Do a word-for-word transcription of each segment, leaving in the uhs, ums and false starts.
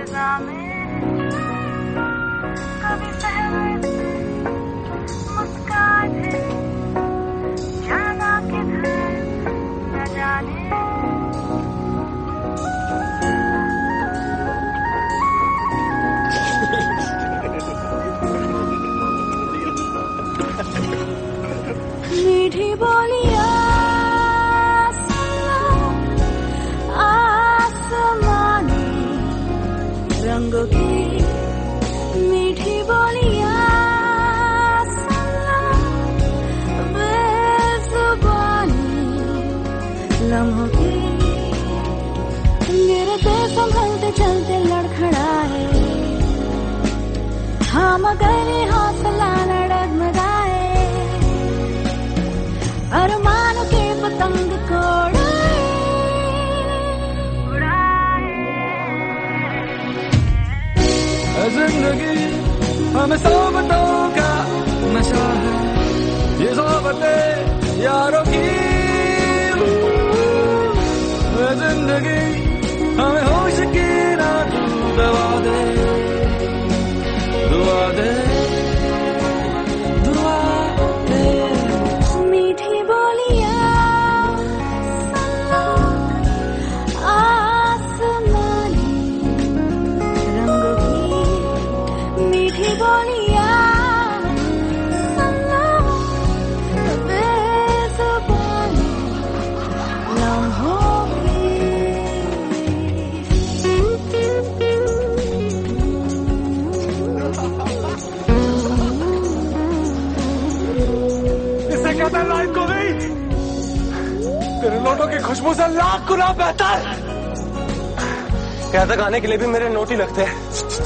फिजा में कभी सहमत मुस्कान जाना किधर न जाने मीठी बोलिया आसमानी रंगों की मीठी बोलिया बेजुबानी लम्हों की गिरते संभलते चलते लड़खड़ाए हाँ मगर हौसला डगमगाए अरमान के पतंग को उड़ाए जिंदगी हमें सोबतों का नशा है ये सोबतें यारों की जिंदगी हमें होश की ना तू दवा दे दुआ दे लाइन को नहीं तेरे नोटों की खुशबू से लाख गुना बेहतर यहाँ तक आने के लिए भी मेरे नोट ही लगते हैं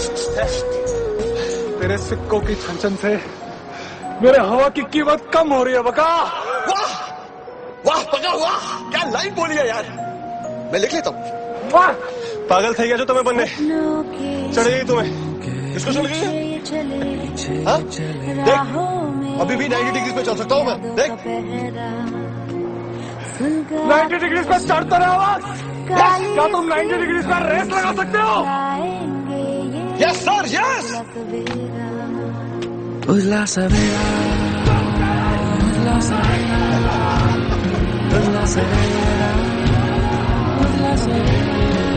तेरे सिक्कों की छनछन से मेरे हवा की कीमत कम हो रही है बका वाह वाह बका वाह क्या लाइन बोली है यार मैं लिख लेता हूँ वाह पागल થઈ ગયા છો તમે બંને चढ़ गई तुम्हें इसको चल गई है हाँ देख अभी भी नाइन्टी डिग्री पे चल सकता हूँ मैं देख नाइन्टी डिग्री पे चढ़ता रहे आवाज क्या तुम नाइन्टी डिग्री पे रेस लगा सकते हो यस सर यस उजला सवेरा उजला सवेरा उजला सवेरा उजला सवेरा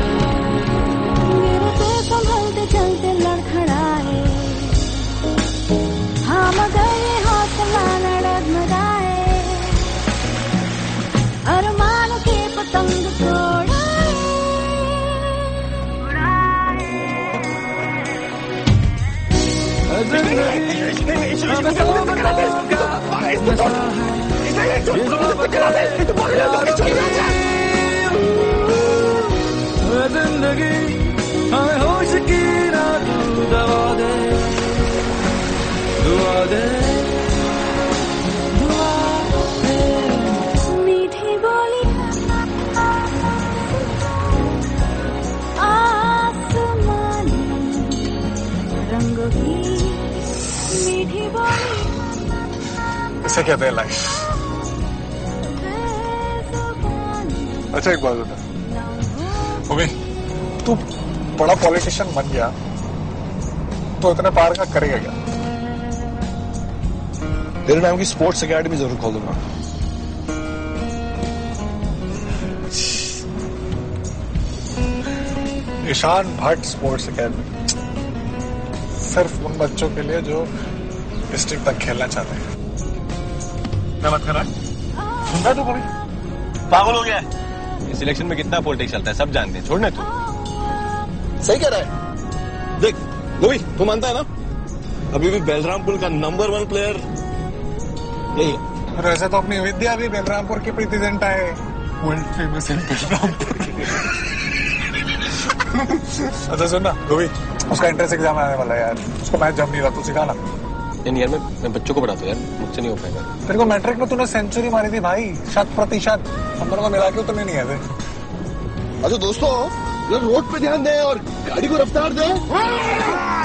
गिरते संभलते चलते लड़खड़ाए हाँ मगर हौसला डगमगाए अरमान के पतंग को जिंदगी हमें होश की ना तू दवा दे दुआ दे दुआ दे मीठी बोली आसमानी रंगों की मीठी बोली इसे कहते हैं लाइफ। अच्छा एक बात बता उमी तू बड़ा पॉलिटिशियन बन गया तो इतने पार का करेगा क्या? तेरे नाम की स्पोर्ट्स एकेडमी जरूर खोल दूंगा। ईशान भट्ट स्पोर्ट्स एकेडमी सिर्फ उन बच्चों के लिए जो डिस्ट्रिक्ट तक खेलना चाहते हैं। मैं मत कर रहा सुनता तू कभी पागल हो गया है। सिलेक्शन में कितना पॉलिटिक्स चलता है सब जानते हैं छोड़ना तू सही कह रहा है। देख गोभी तू मानता है ना अभी भी बलरामपुर का नंबर वन प्लेयर यही है। और ऐसे तो अपनी विद्या भी बलरामपुर की प्रेसिडेंट है वर्ल्ड फेमस इन बलरामपुर। अच्छा सुन ना गोभी उसका एंट्रेंस एग्जाम आने वाला है यार उसको मैथ जम नहीं रहा तू सिखा ना। यार मैं मैं बच्चों को पढ़ाता हूँ यार मुझसे नहीं हो पाएगा। तेरे को मैट्रिक में तूने सेंचुरी मारी थी भाई शत प्रतिशत हम दोनों को मिला के उतने नहीं आए थे। अच्छा दोस्तों रोड पे ध्यान दें और गाड़ी को रफ्तार दें।